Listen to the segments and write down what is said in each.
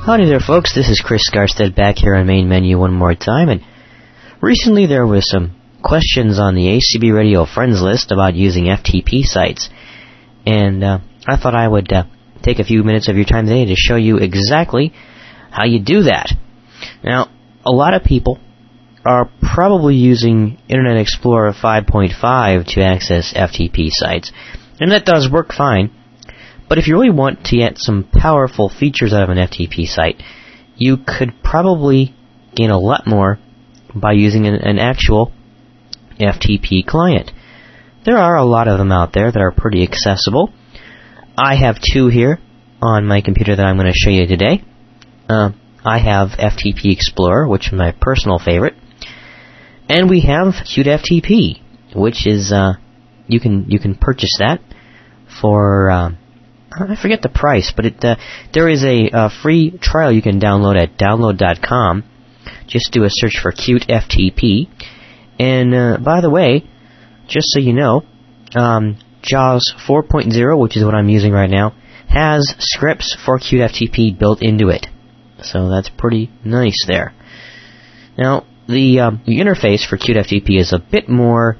Howdy there, folks. This is Chris Skarstead back here on Main Menu one more time. And recently there was some questions on the ACB Radio Friends list about using FTP sites. And I thought I would take a few minutes of your time today to show you exactly how you do that. Now, a lot of people are probably using Internet Explorer 5.5 to access FTP sites. And that does work fine. But if you really want to get some powerful features out of an FTP site, you could probably gain a lot more by using an actual FTP client. There are a lot of them out there that are pretty accessible. I have two here on my computer that I'm going to show you today. I have FTP Explorer, which is my personal favorite. And we have Qt FTP, which is, you can purchase that for, I forget the price, but there is a free trial you can download at download.com. Just do a search for Qt FTP. And by the way, just so you know, JAWS 4.0, which is what I'm using right now, has scripts for Qt FTP built into it. So that's pretty nice there. Now, the interface for Qt FTP is a bit more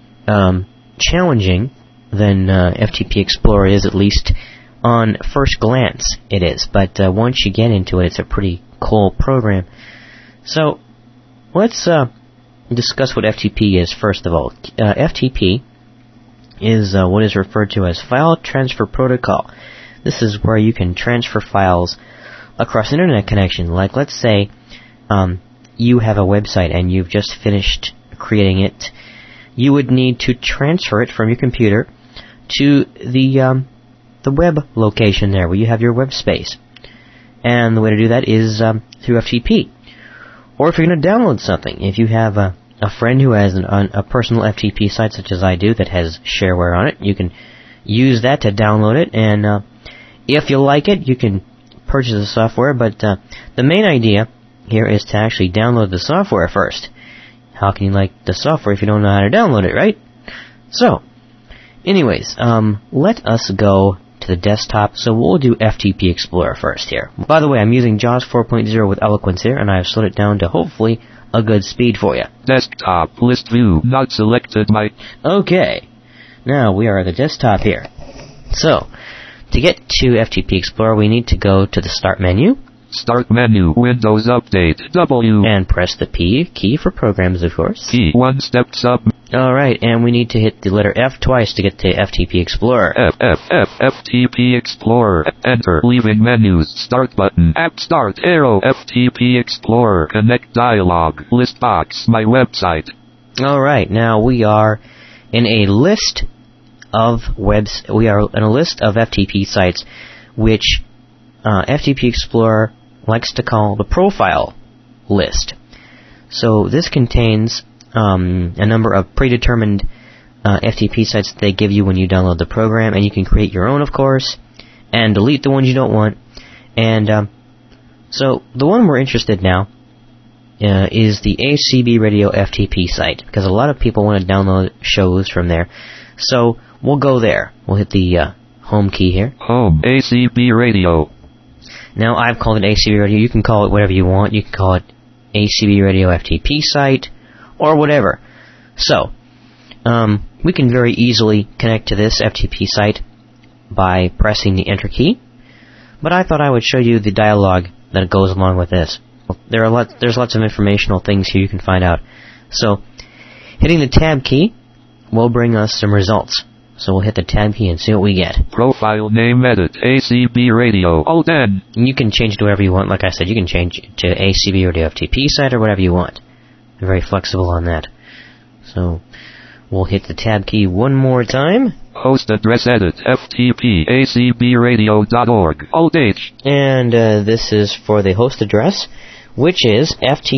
challenging than FTP Explorer is, at least on first glance it is. But once you get into it, it's a pretty cool program. So let's discuss what FTP is first of all. FTP is what is referred to as File Transfer Protocol. This is where you can transfer files across an internet connection. Like, let's say you have a website and you've just finished creating it. You would need to transfer it from your computer to the web location there where you have your web space. And the way to do that is through FTP. Or if you're going to download something, if you have a friend who has a personal FTP site such as I do that has shareware on it, you can use that to download it, and if you like it, you can purchase the software, but the main idea here is to actually download the software first. How can you like the software if you don't know how to download it, right? So, anyways, let us go to the desktop, so we'll do FTP Explorer first here. By the way, I'm using JAWS 4.0 with Eloquence here, and I have slowed it down to hopefully a good speed for you. Desktop list view not selected by... Okay, now we are at the desktop here. So, to get to FTP Explorer, we need to go to the Start menu. Start menu, Windows Update, W. And press the P key for programs, of course. Key, one step sub. Alright, and we need to hit the letter F twice to get to FTP Explorer. FTP Explorer. Enter. Leaving menus. Start button. App Start. Arrow. FTP Explorer. Connect dialog. List box. My website. Alright, now we are in a list of FTP sites, which FTP Explorer likes to call the profile list. So this contains a number of predetermined FTP sites that they give you when you download the program, and you can create your own, of course, and delete the ones you don't want. And so the one we're interested in now is the ACB Radio FTP site, because a lot of people want to download shows from there. So we'll go there. We'll hit the home key here. Home, ACB Radio. Now, I've called it ACB Radio. You can call it whatever you want. You can call it ACB Radio FTP site, or whatever. So, we can very easily connect to this FTP site by pressing the Enter key. But I thought I would show you the dialog that goes along with this. There's lots of informational things here you can find out. So, hitting the Tab key will bring us some results. So we'll hit the Tab key and see what we get. Profile name edit, ACB Radio, Alt-N. You can change it to whatever you want. Like I said, you can change it to ACB Radio FTP site or whatever you want. They're very flexible on that. So we'll hit the Tab key one more time. Host address edit, FTP, acbradio.org, Alt-H. And this is for the host address, which is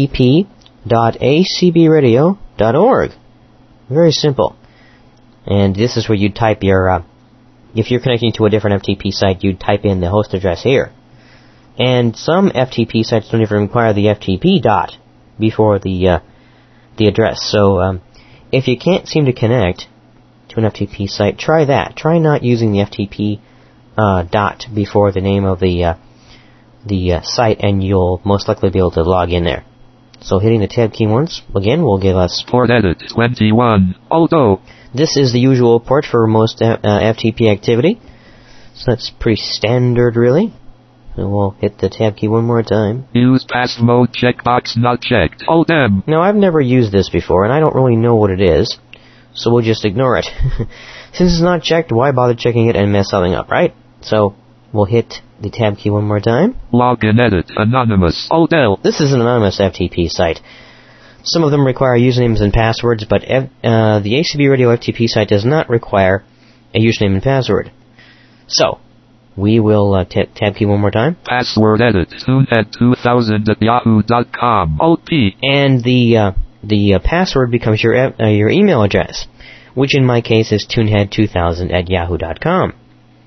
ftp.acbradio.org. Very simple. And this is where you type your, if you're connecting to a different FTP site, you'd type in the host address here. And some FTP sites don't even require the FTP dot before the address. So, if you can't seem to connect to an FTP site, try that. Try not using the FTP dot before the name of the the site, and you'll most likely be able to log in there. So hitting the tab key once again will give us port edit 21 Alto. This is the usual port for most FTP activity, so that's pretty standard really. So we'll hit the tab key one more time. Use pass mode checkbox not checked. Alt M. Now I've never used this before and I don't really know what it is, so we'll just ignore it. Since it's not checked, why bother checking it and mess something up, right? So we'll hit the tab key one more time. Login edit anonymous. Alt L. This is an anonymous FTP site. Some of them require usernames and passwords, but the ACB Radio FTP site does not require a username and password. So we will tab key one more time. Password edit tunehead2000 at yahoo.com. Alt P. And the password becomes your email address, which in my case is tunehead2000 at yahoo.com.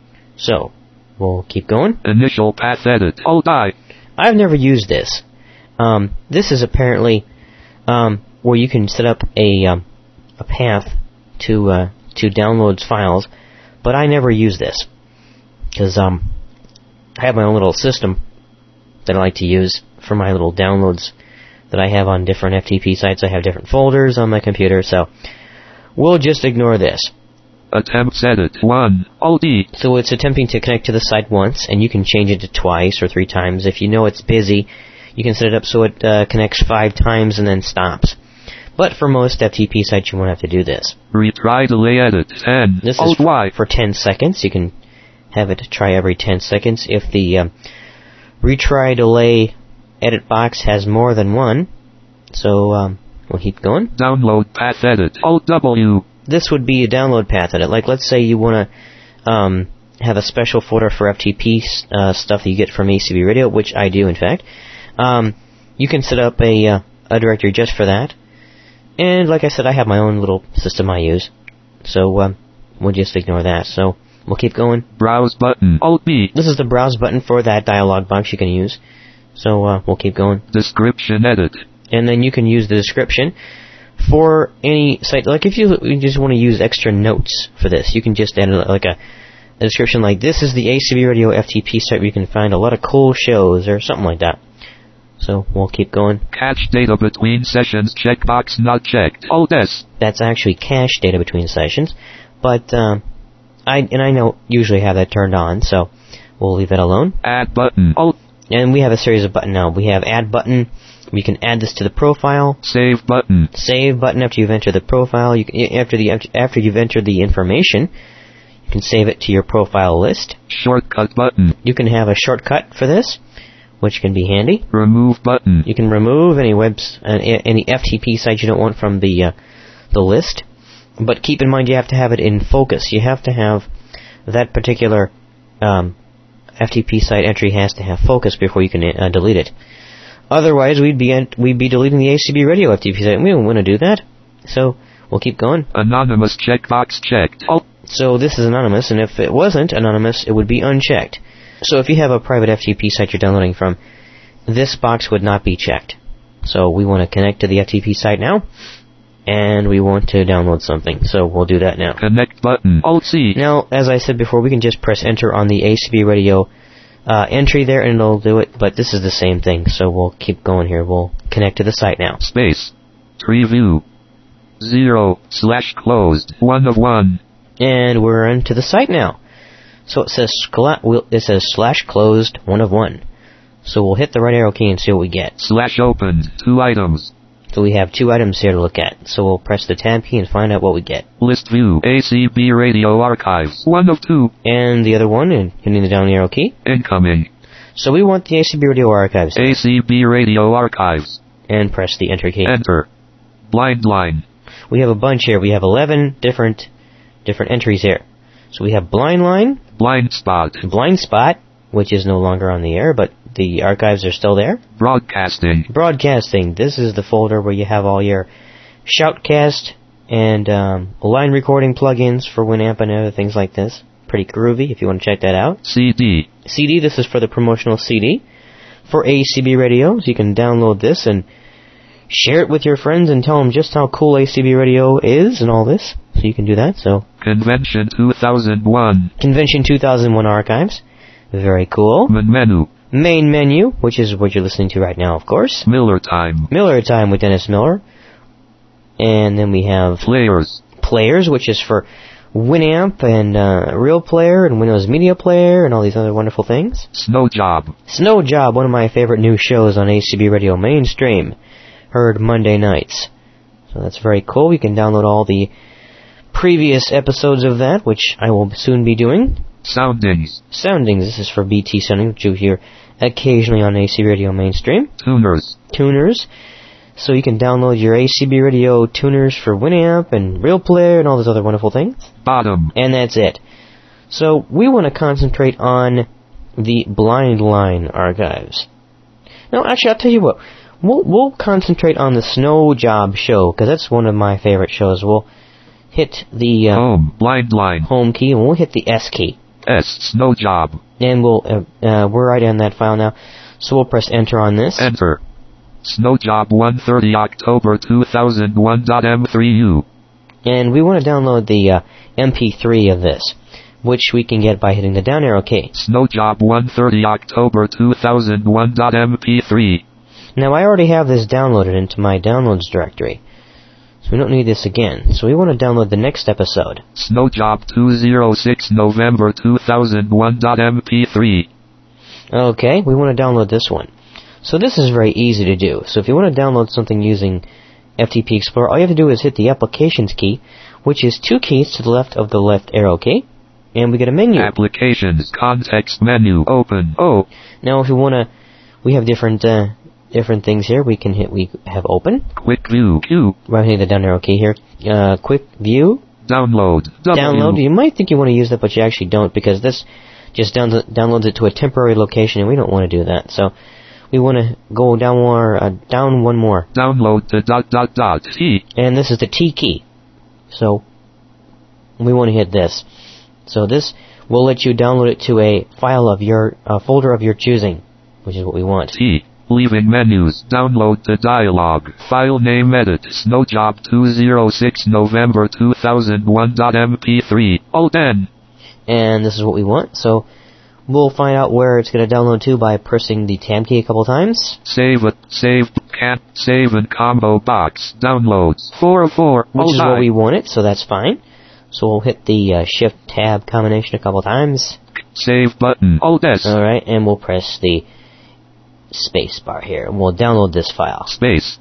So we'll keep going. Initial path edit. Alt I. I've never used this. This is apparently where you can set up a path to download files, but I never use this because I have my own little system that I like to use for my little downloads that I have on different FTP sites. I have different folders on my computer, so we'll just ignore this. Attempts edit 1 Alt D. So it's attempting to connect to the site once, and you can change it to twice or 3 times. If you know it's busy, you can set it up so it connects 5 times and then stops. But for most FTP sites, you won't have to do this. Retry delay edit 10 This Alt is Y. for 10 seconds. You can have it try every 10 seconds. If the retry delay edit box has more than one, so we'll keep going. Download path edit Alt W. This would be a download path edit. Like, let's say you want to have a special folder for FTP stuff that you get from ACB Radio, which I do, in fact. You can set up a directory just for that. And like I said, I have my own little system I use. So we'll just ignore that. So we'll keep going. Browse button Alt B. This is the browse button for that dialog box you can use. So we'll keep going. Description edit. And then you can use the description for any site. Like if you just want to use extra notes for this, you can just add like a description like, this is the ACB Radio FTP site where you can find a lot of cool shows or something like that. So we'll keep going. Cache data between sessions checkbox not checked. Alt S. That's actually cache data between sessions, but I usually have that turned on, so we'll leave that alone. Add button Alt. And we have a series of buttons now. We have add button. We can add this to the profile. Save button. Save button after you've entered the profile. You can, after you've entered the information, you can save it to your profile list. Shortcut button. You can have a shortcut for this, which can be handy. Remove button. You can remove any any FTP site you don't want from the list. But keep in mind you have to have it in focus. You have to have that particular FTP site entry has to have focus before you can delete it. Otherwise, we'd be deleting the ACB Radio FTP site, and we don't want to do that. So we'll keep going. Anonymous checkbox checked. Alt. So this is anonymous, and if it wasn't anonymous, it would be unchecked. So if you have a private FTP site you're downloading from, this box would not be checked. So we want to connect to the FTP site now, and we want to download something. So we'll do that now. Connect button Alt C. Now, as I said before, we can just press enter on the ACB Radio entry there, and it'll do it. But this is the same thing, so we'll keep going here. We'll connect to the site now. Space. Preview. 0/closed 1 of 1. And we're into the site now. So it says /closed 1 of 1. So we'll hit the right arrow key and see what we get. /opened 2 items. So we have 2 items here to look at. So we'll press the tab key and find out what we get. List view ACB Radio archives 1 of 2. And the other one, and hitting the down arrow key. Incoming. So we want the ACB Radio archives. ACB Radio archives. And press the enter key. Enter. Blind line. We have a bunch here. We have 11 different entries here. So we have blind line. Blind spot. Blind spot, which is no longer on the air, but the archives are still there. Broadcasting. Broadcasting. This is the folder where you have all your shoutcast and line recording plugins for Winamp and other things like this. Pretty groovy if you want to check that out. CD. CD, this is for the promotional CD for ACB Radio. So you can download this and share it with your friends and tell them just how cool ACB Radio is and all this. So you can do that. So Convention 2001. Convention 2001 archives. Very cool. Menu. Main menu, which is what you're listening to right now, of course. Miller Time. Miller Time with Dennis Miller. And then we have Players. Players, which is for Winamp and Real Player and Windows Media Player and all these other wonderful things. Snow Job. Snow Job, one of my favorite new shows on ACB Radio Mainstream. Heard Monday nights. So that's very cool. You can download all the previous episodes of that, which I will soon be doing. Soundings. Soundings, this is for BT Sounding, which you hear occasionally on ACB Radio Mainstream. Tuners. Tuners. So you can download your ACB Radio tuners for Winamp and Real Player and all those other wonderful things. Bottom. And that's it. So we want to concentrate on the Blind Line archives. No, actually, I'll tell you what. We'll concentrate on the Snow Job show, because that's one of my favorite shows. We'll hit the Home. Blind Line. home key, and we'll hit the S key. S. Snow Job. And we're right in that file now. So we'll press enter on this. Enter. Snow Job 130 October 2001.m3u. And we want to download the MP3 of this, which we can get by hitting the down arrow key. Snow Job 130 October 2001.mp3. Now I already have this downloaded into my downloads directory, so we don't need this again. So we want to download the next episode. Snow Job 206 November 2001.mp3. Okay, we want to download this one. So this is very easy to do. So if you want to download something using FTP Explorer, all you have to do is hit the Applications key, which is 2 keys to the left of the left arrow key, and we get a menu. Applications, context menu, open, O. Now if you want to, we have different things here. We have open. Quick view, Q. Right here, the down arrow key here. Quick view. Download, W. Download. You might think you want to use that, but you actually don't, because this just downloads it to a temporary location, and we don't want to do that. So we want to go down one more. Download the ... T. And this is the T key. So we want to hit this. So this will let you download it to a file of your folder of your choosing, which is what we want. T. Leaving menus. Download the dialog. File name edit. Snowjob 206 November 2001.mp3. Alt N. And this is what we want. So we'll find out where it's going to download to by pressing the tab key a couple times. Save and combo box. Downloads. 4 of 4. Which is what we wanted, so that's fine. So we'll hit the shift tab combination a couple times. Save button. Alt S. Alright, and we'll press the space bar here, and we'll download this file. Space.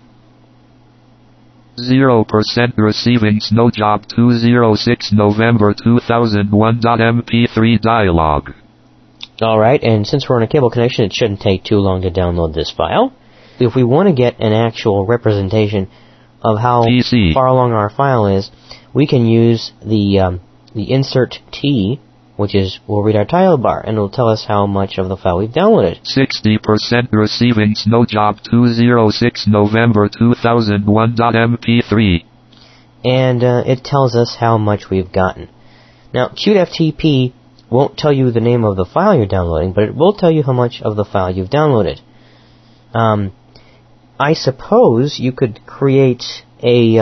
0% receiving Snowjob 206 November 2001.mp3 dialog. Alright, and since we're on a cable connection, it shouldn't take too long to download this file. If we want to get an actual representation of how PC. far along our file is, we can use the insert T, which is, we'll read our title bar, and it'll tell us how much of the file we've downloaded. 60% receiving Snowjob 206 November 2001.mp3. And it tells us how much we've gotten. Now, QtFTP won't tell you the name of the file you're downloading, but it will tell you how much of the file you've downloaded. I suppose you could create a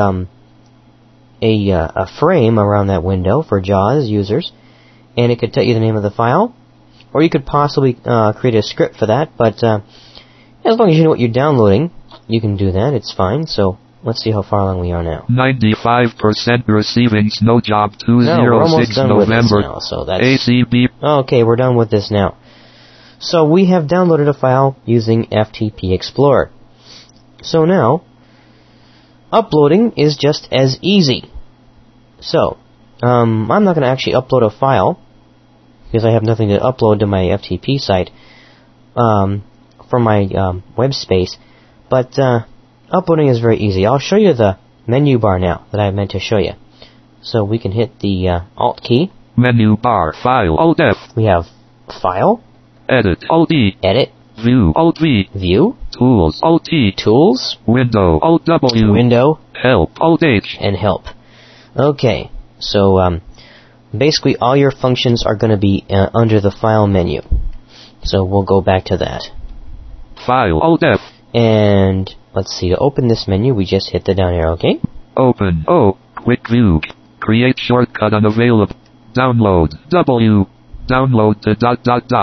frame around that window for JAWS users, and it could tell you the name of the file, or you could possibly create a script for that, but as long as you know what you're downloading, you can do that, it's fine. So let's see how far along we are now. 95% receiving Snowjob 206 we're almost done November. with this now, so that's ACB. Okay, we're done with this now. So we have downloaded a file using FTP Explorer. So now, uploading is just as easy. So, I'm not going to actually upload a file, because I have nothing to upload to my FTP site from my web space, but uploading is very easy. I'll show you the menu bar now that I meant to show you. So we can hit the Alt key. Menu bar, File, Alt F. We have File, Edit, Alt E. Edit, View, Alt V. View, Tools, Alt T. Tools, Window, Alt W. Window, Help, Alt H. and Help. Okay, so basically all your functions are going to be under the File menu. So we'll go back to that. File, Alt F. And let's see, to open this menu, we just hit the down arrow, okay? Open, O. Quick View. Create shortcut unavailable. Download, W. Download the ...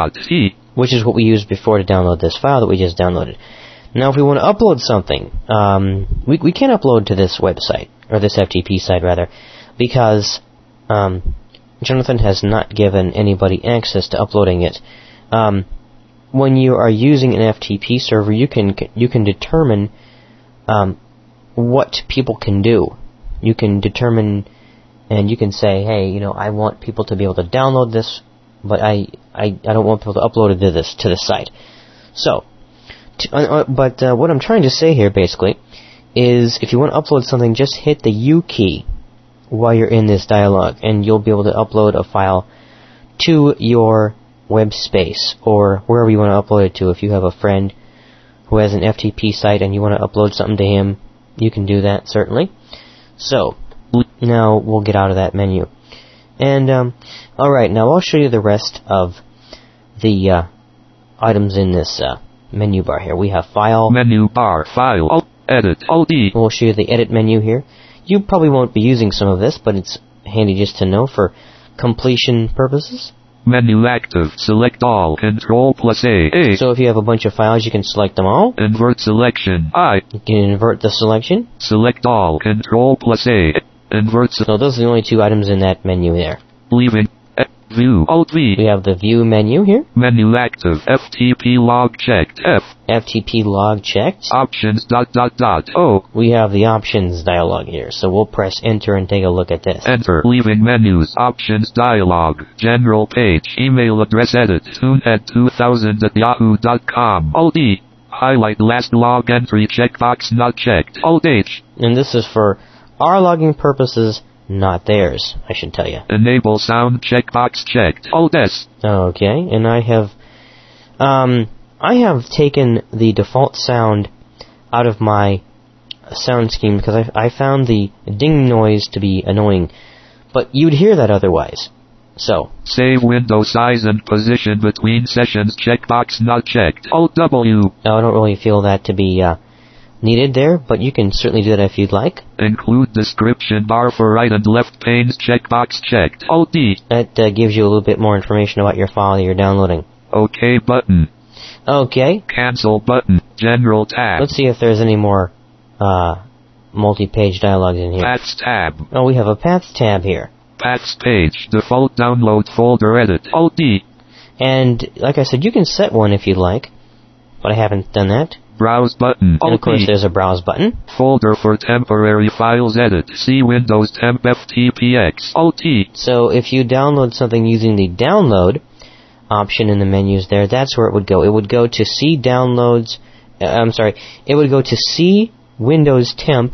T. which is what we used before to download this file that we just downloaded. Now, if we want to upload something, we can't upload to this website, or this FTP site, rather, because Jonathan has not given anybody access to uploading it. When you are using an FTP server, you can determine what people can do. You can determine, and you can say, hey, I want people to be able to download this, but I don't want people to upload it to this site. So, but what I'm trying to say here, basically, is if you want to upload something, just hit the U key while you're in this dialog, and you'll be able to upload a file to your web space, or wherever you want to upload it to. If you have a friend who has an FTP site and you want to upload something to him, you can do that, certainly. So, now we'll get out of that menu. And, alright, now I'll show you the rest of the items in this menu bar here. We have File. Menu bar, File, Alt, Edit, Alt-D. We'll show you the Edit menu here. You probably won't be using some of this, but it's handy just to know for completion purposes. Menu active, select all, Control plus A. So if you have a bunch of files, you can select them all. Invert selection, I. You can invert the selection. Select all, Control plus A. Invert. So those are the only two items in that menu there. Leaving. View, Alt-V. We have the View menu here. Menu active, FTP log checked, F. FTP log checked. Options, O. We have the Options dialog here, so we'll press Enter and take a look at this. Enter, leaving menus, Options dialog, General page, Email address edit, tunehead2000@yahoo.com, Alt-D. Highlight last log entry checkbox not checked, Alt-H. And this is for our logging purposes, not theirs, I should tell you. Enable sound checkbox checked, Alt-S. Okay, and I have taken the default sound out of my sound scheme because I found the ding noise to be annoying, but you'd hear that otherwise. So, save window size and position between sessions checkbox not checked, Alt-W. Now, I don't really feel that to be needed there, but you can certainly do that if you'd like. Include description bar for right and left panes checkbox checked, Alt-D. That gives you a little bit more information about your file that you're downloading. OK button. Okay. Cancel button. General tab. Let's see if there's any more multi-page dialogues in here. Paths tab. Oh, we have a Paths tab here. Paths page. Default download folder edit, Alt-D. And, like I said, you can set one if you'd like, but I haven't done that. Browse button, and of course there's a Browse button. Folder for temporary files edit, see Windows Temp FTPX, Alt-T. So if you download something using the Download option in the menus there, that's where it would go. It would go to C Downloads, it would go to C Windows Temp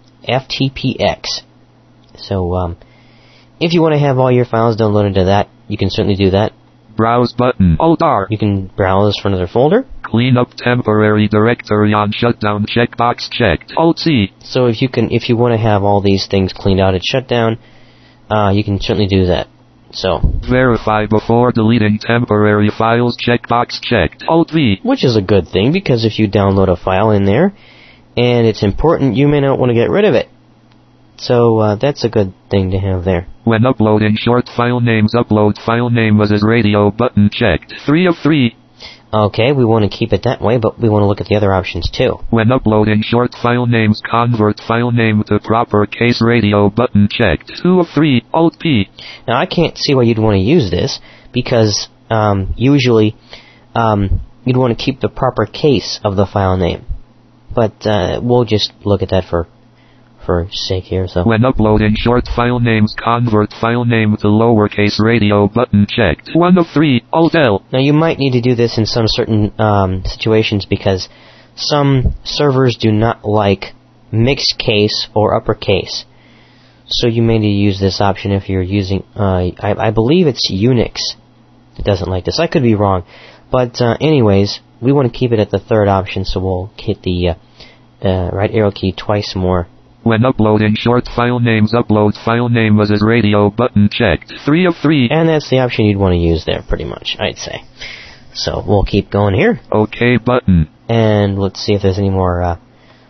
FTPX. So, if you want to have all your files downloaded to that, you can certainly do that. Browse button, Alt-R. You can browse for another folder. Clean up temporary directory on shutdown checkbox checked, Alt-C. So if you want to have all these things cleaned out at shutdown, you can certainly do that. So, verify before deleting temporary files checkbox checked, Alt-V. Which is a good thing, because if you download a file in there, and it's important, you may not want to get rid of it. So, that's a good thing to have there. When uploading short file names, upload file name as radio button checked, 3 of 3. Okay, we want to keep it that way, but we want to look at the other options too. When uploading short file names, convert file name to proper case radio button checked, 2 of 3, Alt-P. Now, I can't see why you'd want to use this, because usually you'd want to keep the proper case of the file name. But we'll just look at that for sake here. So, when uploading short file names, convert file name to lowercase radio button checked, 1 of 3, Alt-L. Now, you might need to do this in some certain situations, because some servers do not like mixed case or uppercase. So you may need to use this option if you're using, I believe it's Unix that doesn't like this. I could be wrong. But anyways, we want to keep it at the third option, so we'll hit the right arrow key twice more. When uploading short file names, upload file name as radio button checked, 3 of 3. And that's the option you'd want to use there, pretty much, I'd say. So we'll keep going here. OK button. And let's see if there's any more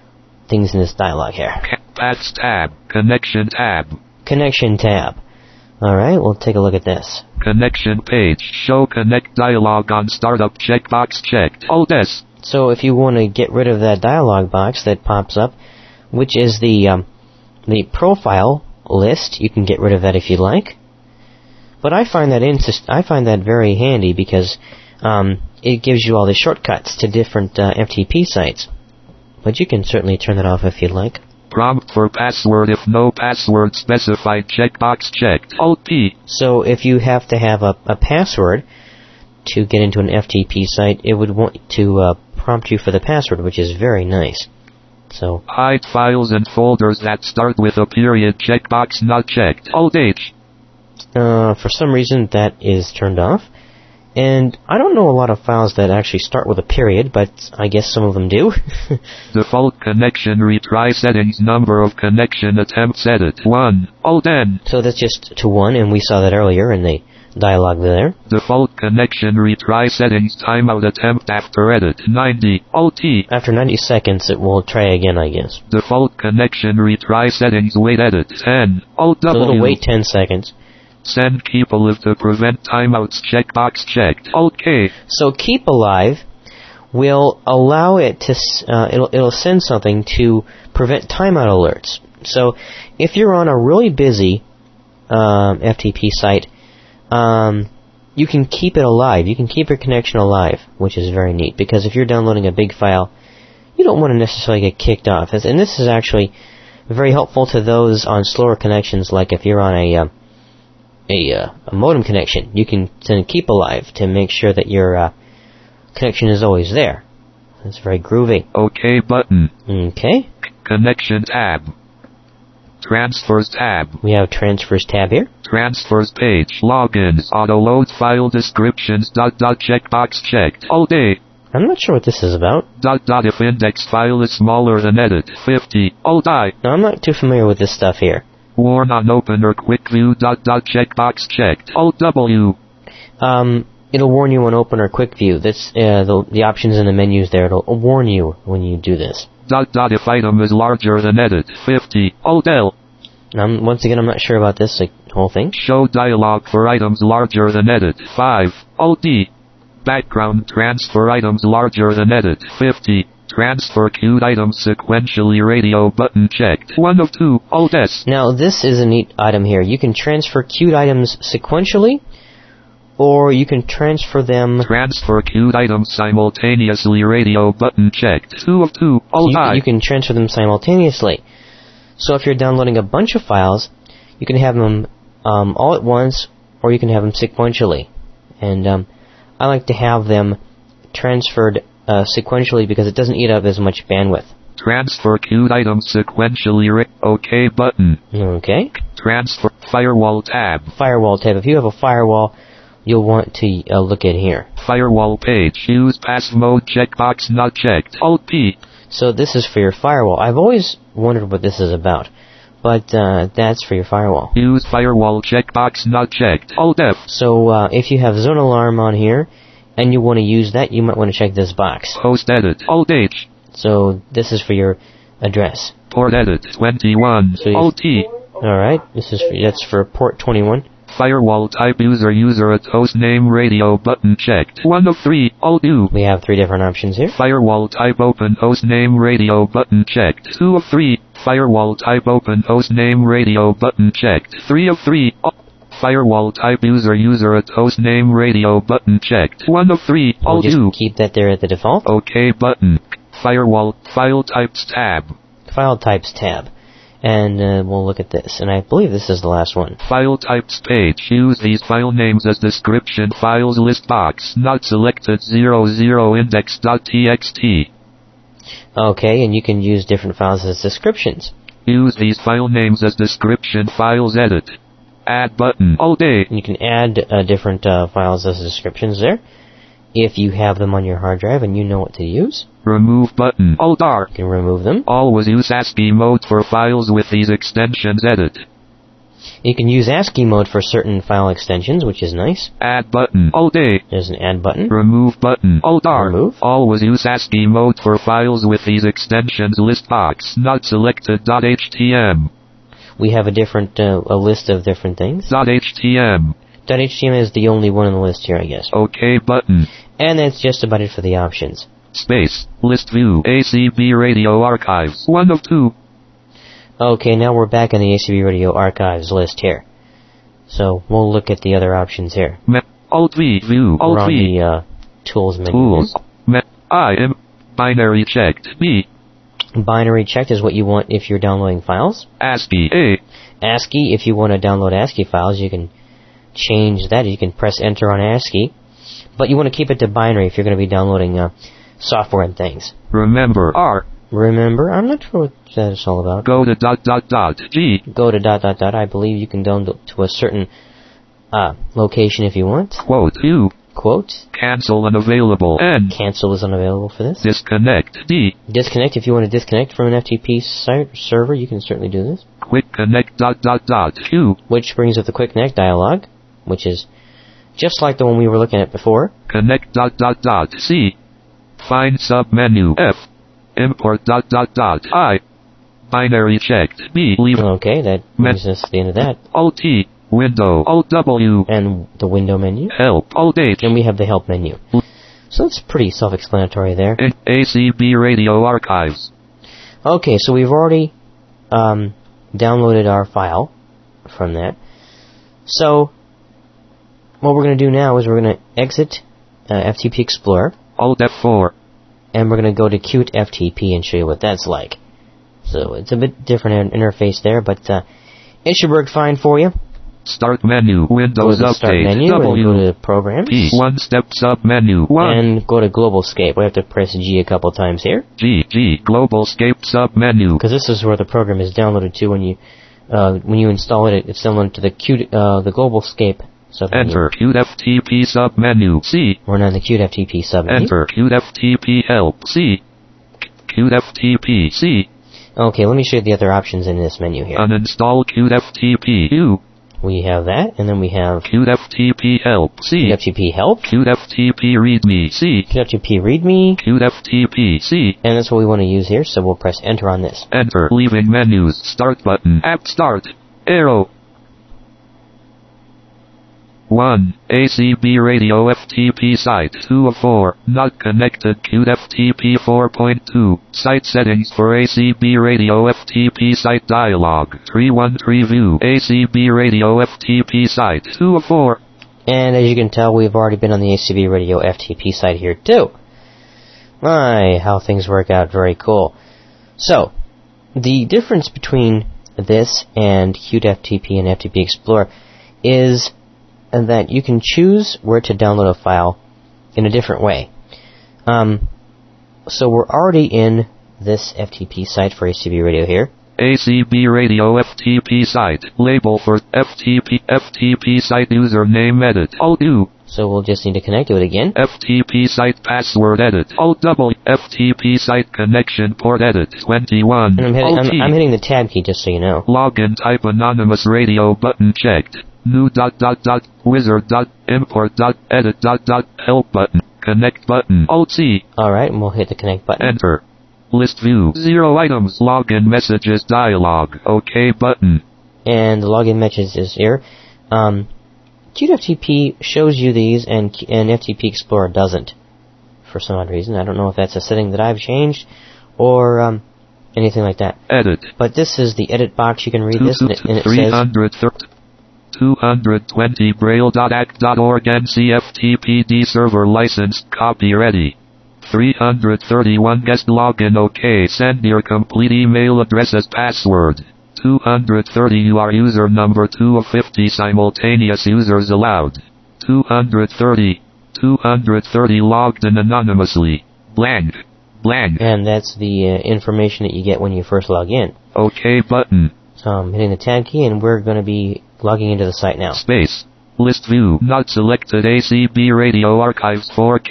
things in this dialog here. Paths tab. Connection tab. Connection tab. Alright, we'll take a look at this. Connection page. Show connect dialog on startup checkbox checked. Alt S. So if you want to get rid of that dialog box that pops up, which is the profile list, you can get rid of that if you like. But I find that very handy because it gives you all the shortcuts to different FTP sites. But you can certainly turn that off if you'd like. Prompt for password if no password specified checkbox checked. Alt P. So if you have to have a password to get into an FTP site, it would want to prompt you for the password, which is very nice. So hide files and folders that start with a period checkbox not checked. Alt H. For some reason that is turned off. And I don't know a lot of files that actually start with a period, but I guess some of them do. Default connection retry settings number of connection attempts edit 1. Alt N. So that's just to 1, and we saw that earlier in the dialog there. Default connection retry settings timeout attempt after edit 90. Alt T. After 90 seconds it will try again, I guess. Default connection retry settings wait edit 10. Alt W. So it'll wait 10 seconds. Send keep alive to prevent timeouts checkbox checked. Alt K. So keep alive will allow it to it'll send something to prevent timeout alerts. So if you're on a really busy FTP site, you can keep it alive. You can keep your connection alive, which is very neat, because if you're downloading a big file, you don't want to necessarily get kicked off. And this is actually very helpful to those on slower connections, like if you're on a modem connection. You can send keep alive to make sure that your connection is always there. That's very groovy. OK button. Okay. Connection tab. Transfers tab. We have transfers tab here. Transfers page. Logins. Auto load file descriptions. Checkbox checked. Alt A. I'm not sure what this is about. If index file is smaller than edit 50. Alt I. No, I'm not too familiar with this stuff here. Warn on open or quick view. Checkbox checked. Alt W. It'll warn you on open or quick view. That's the options in the menus there. It'll warn you when you do this. If item is larger than edit 50. Alt L. Once again, I'm not sure about this whole thing. Show dialog for items larger than edit 5. Alt D. Background transfer items larger than edit 50. Transfer queued items sequentially. Radio button checked. 1 of 2. Alt S. Now this is a neat item here. You can transfer queued items sequentially, or you can transfer them. Transfer queued items simultaneously. Radio button checked. 2 of 2. Alt I. You can transfer them simultaneously. So if you're downloading a bunch of files, you can have them all at once, or you can have them sequentially. And I like to have them transferred sequentially because it doesn't eat up as much bandwidth. Transfer queued items sequentially. OK button. Okay. Transfer firewall tab. Firewall tab. If you have a firewall, you'll want to look at here. Firewall page. Use pass mode checkbox not checked. Alt P. So this is for your firewall. I've always wondered what this is about, but that's for your firewall. Use firewall checkbox not checked. Alt F. So if you have zone alarm on here, and you want to use that, you might want to check this box. Host edit. Alt H. So this is for your address. Port edit 21. So Alt T. Alright, that's for port 21. Firewall type user at host name radio button checked. 1 of 3. Alt U. We have 3 different options here. Firewall type open host name radio button checked. 2 of 3. Firewall type open host name radio button checked. 3 of 3. Firewall type user at host name radio button checked. 1 of 3. We'll Alt just U. keep that there at the default. OK button. Firewall file types tab. File types tab. And we'll look at this. And I believe this is the last one. File types page. Use these file names as description files list box. Not selected 00 index.txt. Okay, and you can use different files as descriptions. Use these file names as description files edit. Add button. Alt A. You can add different files as descriptions there. If you have them on your hard drive and you know what to use. Remove button. Alt R. You can remove them. Always use ASCII mode for files with these extensions edit. You can use ASCII mode for certain file extensions, which is nice. Add button. Alt A. There's an add button. Remove button. Alt R. Remove. Always use ASCII mode for files with these extensions list box. Not selected .htm. we have a different a list of different things. .htm. .htm is the only one on the list here, I guess. OK button. And that's just about it for the options. Space. List view. ACB Radio Archives. 1 of 2. Okay, now we're back in the ACB Radio Archives list here. So we'll look at the other options here. Alt V. View. Alt we're on V. the Tools menu. Tools. I am. Binary checked. B. Binary checked is what you want if you're downloading files. ASCII. A. ASCII, if you want to download ASCII files, you can change that. You can press enter on ASCII. But you want to keep it to binary if you're going to be downloading software and things. Remember. R. Remember? I'm not sure what that's all about. Go to ... G. Go to ... I believe you can download to a certain location if you want. Quote. U. Quote. Cancel unavailable. N. Cancel is unavailable for this. Disconnect. D. Disconnect. If you want to disconnect from an FTP site server, you can certainly do this. Quick connect ... Q. Which brings up the quick connect dialog, which is just like the one we were looking at before. Connect ... C. Find submenu. F. Import ... I. Binary checked. B. Leave. Okay, that brings us to the end of that. Alt T. Window. Alt W. And the window menu. Help. Alt H. And we have the help menu. So it's pretty self-explanatory there. ACB Radio Archives. Okay, so we've already downloaded our file from that. So what we're going to do now is we're going to exit FTP Explorer. Alt F4. And we're going to go to Qt FTP and show you what that's like. So it's a bit different interface there, but it should work fine for you. Start menu. Windows go to the Start Update. menu, W. and go to Programs. P. One step sub menu. 1. And go to GlobalScape. We have to press G a couple times here. G. GlobalScape sub menu. Because this is where the program is downloaded to when you install it. It's downloaded to the GlobalScape submenu. Enter Qt FTP submenu. C. We're not in the Qt FTP submenu. Enter Qt FTP help. C. Qt FTP. C. Okay, let me show you the other options in this menu here. Uninstall Qt FTP. U. We have that, and then we have Qt FTP help. C. Qt FTP help. Qt FTP readme. C. Qt FTP readme. Qt FTP. C. And that's what we want to use here, so we'll press enter on this. Enter. Leaving menus. Start button. App start. Arrow. 1. ACB Radio FTP site. 2 of 4. Not connected. Qt FTP 4.2. Site settings for ACB Radio FTP site dialog. 313 view. ACB Radio FTP site. 2 of 4. And as you can tell, we've already been on the ACB Radio FTP site here too. My, how things work out. Very cool. So, the difference between this and Qt FTP and FTP Explorer is that you can choose where to download a file in a different way. So we're already in this FTP site for ACB Radio here. ACB Radio FTP site. Label for FTP site username edit. Alt U. So we'll just need to connect to it again. FTP site password edit. Alt W. FTP site connection port edit. 21. And I'm hitting the tab key just so you know. Login type anonymous radio button checked. New ... Wizard ... Import ... Edit ... Help button. Connect button. Alt C. Alright, and we'll hit the connect button. Enter. List view. 0 items. Login messages dialog. OK button. And the login message is here. Qt FTP shows you these and FTP Explorer doesn't. For some odd reason. I don't know if that's a setting that I've changed or anything like that. Edit. But this is the edit box. You can read this and it says 220 braille.act.org NCFTPD server license copy ready. 331 guest login OK. Send your complete email address as password. 230 your user number 2 of 50 simultaneous users allowed. 230 logged in anonymously. Blank. And that's the information that you get when you first log in. OK button. So I'm hitting the tab key and we're going to be logging into the site now. Space. List view. Not selected. ACB Radio Archives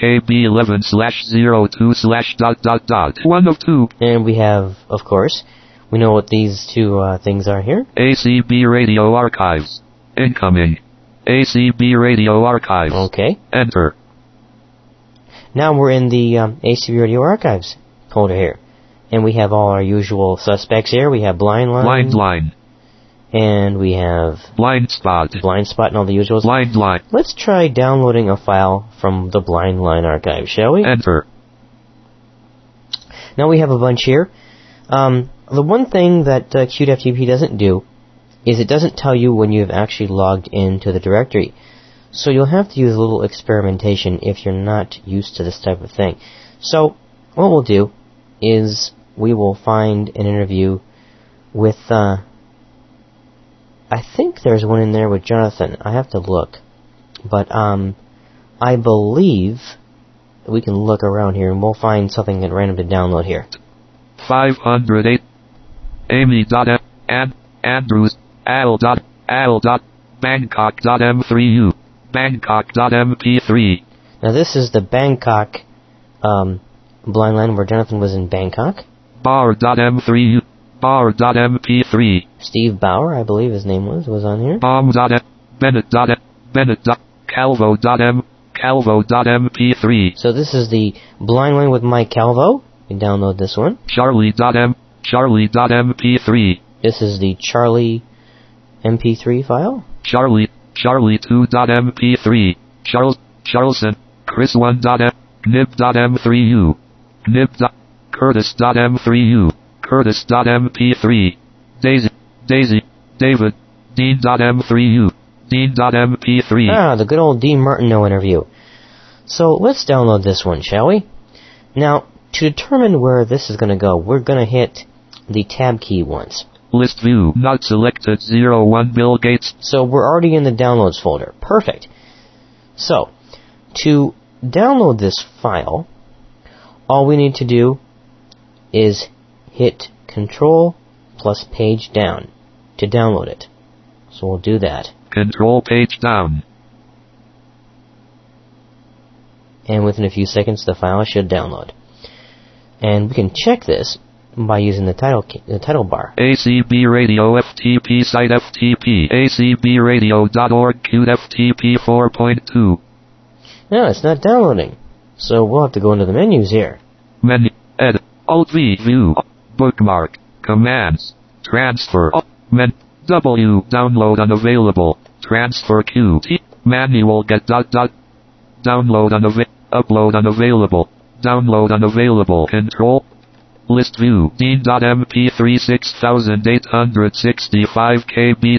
4KB11/02/... 1 of 2. And we have, of course, we know what these two things are here. ACB Radio Archives. Incoming. ACB Radio Archives. Okay. Enter. Now we're in the ACB Radio Archives folder here. And we have all our usual suspects here. We have Blind Line. And we have Blind Spot. Blind Spot and all the usuals. Blind Line. Let's try downloading a file from the Blind Line archive, shall we? Enter. Now we have a bunch here. The one thing that Qt FTP doesn't do is it doesn't tell you when you've actually logged into the directory. So you'll have to use a little experimentation if you're not used to this type of thing. So what we'll do is we will find an interview with, I think there's one in there with Jonathan. I have to look. But I believe we can look around here and we'll find something at random to download here. 508 Amy.m Andrews Bangkok.m3u Bangkok.mp3. Now this is the Bangkok Blind Line where Jonathan was in Bangkok. Bar.m3u Bar.mp3. Steve Bauer, I believe his name was on here. Calvo.mp3. So this is the Blind Line with Mike Calvo. You can download this one. Charlie.mp3. This is the Charlie MP3 file. Charlie2.mp3. Charleston. Chris1.m. Nib.m3u. Curtis.m3u. Curtis.mp3. Daisy. David. Dean.m3u. Dean.mp3. Ah, the good old Dean Martineau interview. So let's download this one, shall we? Now, to determine where this is going to go, we're going to hit the tab key once. List view not selected 01 Bill Gates. So we're already in the downloads folder. Perfect. So, to download this file, all we need to do is hit Control plus page down to download it. So we'll do that. Control page down. And within a few seconds the file should download. And we can check this by using the title bar. ACB Radio FTP site FTP acbradio.org Qt FTP 4.2. No, it's not downloading. So we'll have to go into the menus here. Menu. Edit. Alt V. View. Bookmark. Commands. Transfer. Men. W. Download unavailable. Transfer Q. T. Manual get dot dot. Download unavailable. Upload unavailable. Download unavailable. Control. List view. Dean.mp3 6865 KB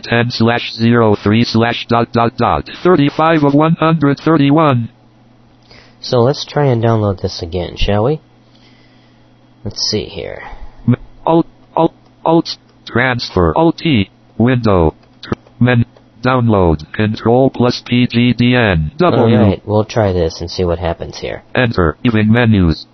10/03/... 35 of 131. So let's try and download this again, shall we? Let's see here. Alt, transfer, Alt-T, window, men, download, Control plus PGDN, W. Alright, we'll try this and see what happens here. Enter, even menus.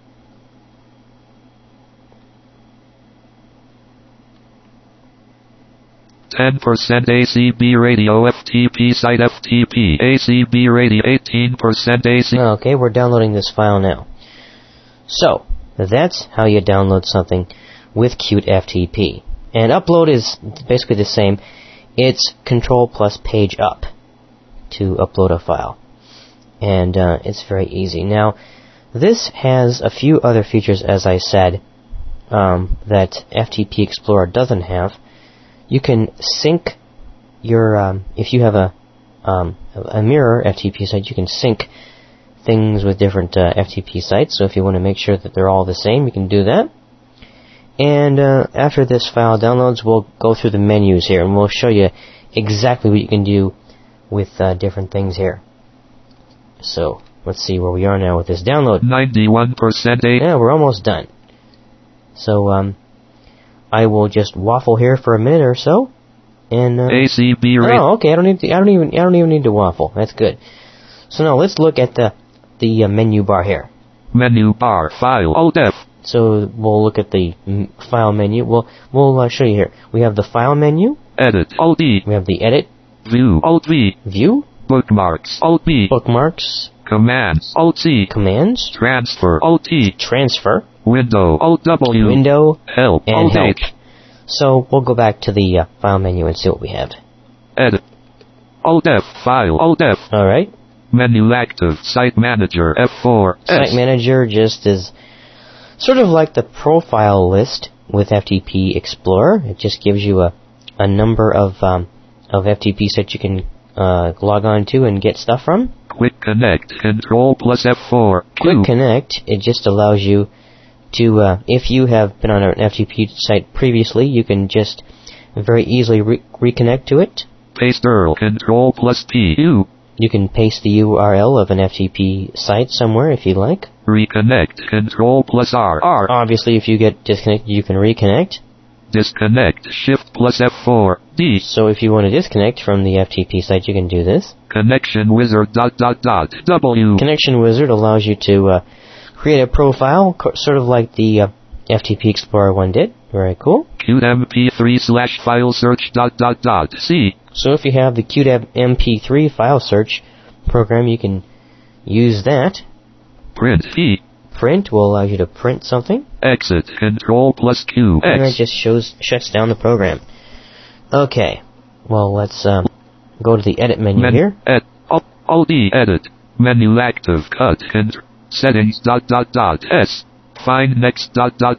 %, ACB Radio FTP site FTP ACB Radio 18% AC. Okay, we're downloading this file now. So, that's how you download something with Qt FTP. And upload is basically the same. It's Control plus page up to upload a file. And it's very easy. Now, this has a few other features, as I said, that FTP Explorer doesn't have. You can sync your, if you have a mirror FTP site, you can sync things with different FTP sites. So if you want to make sure that they're all the same, you can do that. And after this file downloads, we'll go through the menus here, and we'll show you exactly what you can do with different things here. So let's see where we are now with this download. 91%. Yeah, we're almost done. So I will just waffle here for a minute or so, and ACB. Oh, okay. I don't even need to waffle. That's good. So now let's look at the menu bar here. Menu bar, file, Alt F. So we'll look at the file menu. We'll show you here. We have the file menu. Edit, Alt E. We have the edit. View, Alt V. View. Bookmarks, Alt B. Bookmarks. Commands, Alt C. Commands. Transfer, Alt T. Transfer. Window, Alt W. Window. Help, and Alt help. H. So we'll go back to the file menu and see what we have. Edit. Alt F, file, Alt F. Alright. Menu active, Site Manager, F4. Site Manager just is sort of like the profile list with FTP Explorer. It just gives you a a number of FTP sites you can log on to and get stuff from. Quick Connect, Control plus F4. Quick Connect, it just allows you to, if you have been on an FTP site previously, you can just very easily reconnect to it. Paste URL, Control plus P. You can paste the URL of an FTP site somewhere if you like. Reconnect, Control plus R. Obviously, if you get disconnected, you can reconnect. Disconnect, Shift plus F4. D. So if you want to disconnect from the FTP site, you can do this. Connection Wizard ... W. Connection Wizard allows you to create a profile, sort of like the FTP Explorer one did. Very cool. QtMP3/file search ... C. So if you have the QTAB MP3 file search program, you can use that. Print P. Print will allow you to print something. Exit, Control plus Q. And it just shuts down the program. Okay. Well, let's go to the edit menu here. Alt D, edit. Menu active, cut, settings ... S. Find next ...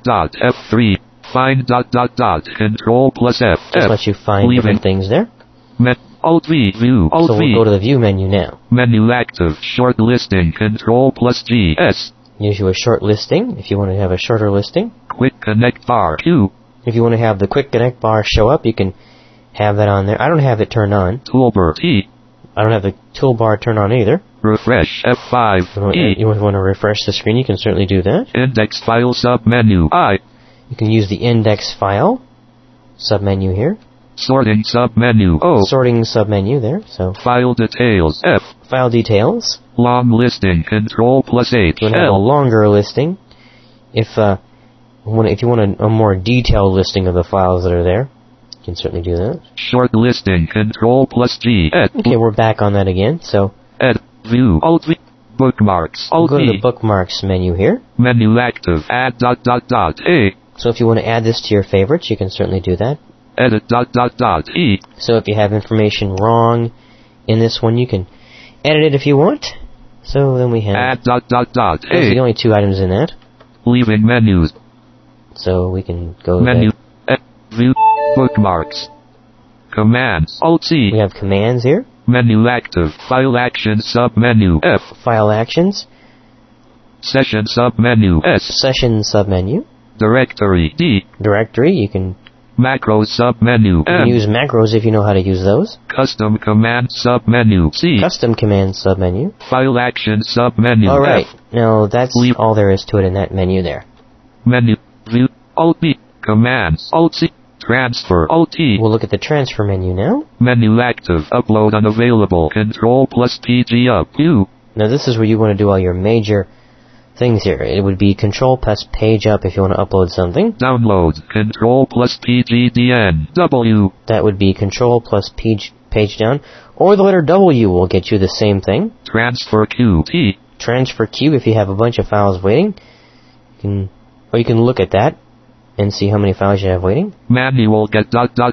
F3. Find ... Control plus F. Just lets you find different things there. Alt V, view. Alt so V. we'll go to the view menu now. Menu active, short listing, Control plus G. S. Gives you a short listing if you want to have a shorter listing. Quick Connect bar, Q. If you want to have the Quick Connect bar show up, you can have that on there. I don't have it turned on. Toolbar, T. I don't have the toolbar turned on either. Refresh, F5, E. You want to refresh the screen, you can certainly do that. Index file submenu, I. You can use the index file submenu here. Sorting submenu, O. Sorting submenu there, so. File details, F. File details. Long listing, Control plus H, you want to have a longer listing. If you want a more detailed listing of the files that are there, you can certainly do that. Short listing, Control plus G, Ed. Okay, we're back on that again, so. Ed, view, Alt V, bookmarks, Alt Go to V. the bookmarks menu here. Menu active, add ... A. So if you want to add this to your favorites, you can certainly do that. Edit ... E. So if you have information wrong in this one, you can edit it if you want. So then we have... Add ... Those are the only two items in that. Leaving menus. So we can go menu, view, bookmarks, commands, Alt C. We have commands here. Menu active, file actions submenu, F. File actions. Session submenu, S. Session submenu. Directory, D. Directory, you can... Macros submenu, M. You can use macros if you know how to use those. Custom command submenu, C. Custom command submenu. File action submenu, Alright, F. now that's all there is to it in that menu there. Menu, view, Alt B, commands, Alt C, transfer, Alt T. We'll look at the transfer menu now. Menu active, upload unavailable, Control plus PG up, U. Now this is where you want to do all your major things here. It would be Control plus page up if you want to upload something. Download, Control plus PGDN, W. That would be Control plus page down. Or the letter W will get you the same thing. Transfer Q, T. Transfer Q if you have a bunch of files waiting. You can look at that and see how many files you have waiting. Manual get ...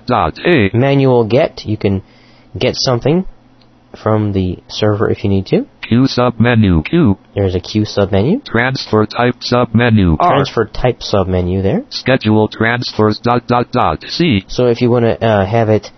A. Manual get, you can get something from the server if you need to. Q submenu, Q. There's a Q submenu. Transfer type submenu, R. Transfer type submenu there. Schedule transfers ... C. So if you want to have it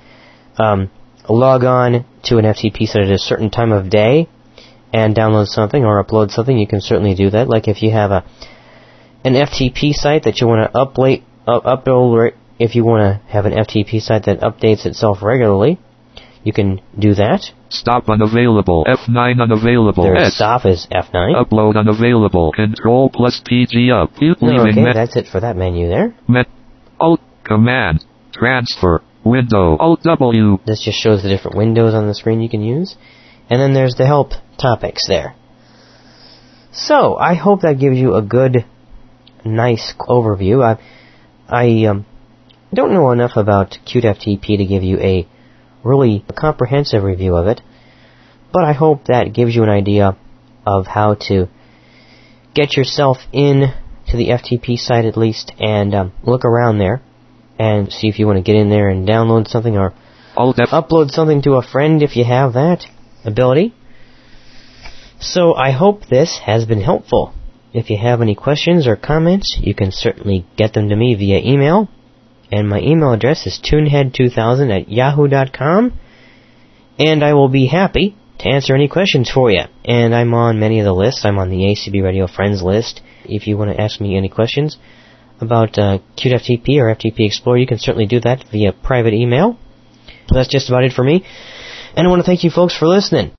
log on to an FTP site at a certain time of day and download something or upload something, you can certainly do that. Like if you have an FTP site that you want to upload, if you want to have an FTP site that updates itself regularly, you can do that. Stop unavailable, F9 unavailable, There's stop is F9. Upload unavailable, Control plus PG up. Okay, that's it for that menu there. Alt, Command, Transfer, Window, Alt W. This just shows the different windows on the screen you can use. And then there's the help topics there. So, I hope that gives you a good, nice overview. I don't know enough about QtFTP to give you a really comprehensive review of it, but I hope that gives you an idea of how to get yourself in to the FTP site at least and look around there and see if you want to get in there and download something or upload something to a friend if you have that ability. So I hope this has been helpful. If you have any questions or comments, you can certainly get them to me via email And my email address is tunehead2000@yahoo.com. And I will be happy to answer any questions for you. And I'm on many of the lists. I'm on the ACB Radio Friends list. If you want to ask me any questions about QFTP or FTP Explorer, you can certainly do that via private email. That's just about it for me. And I want to thank you folks for listening.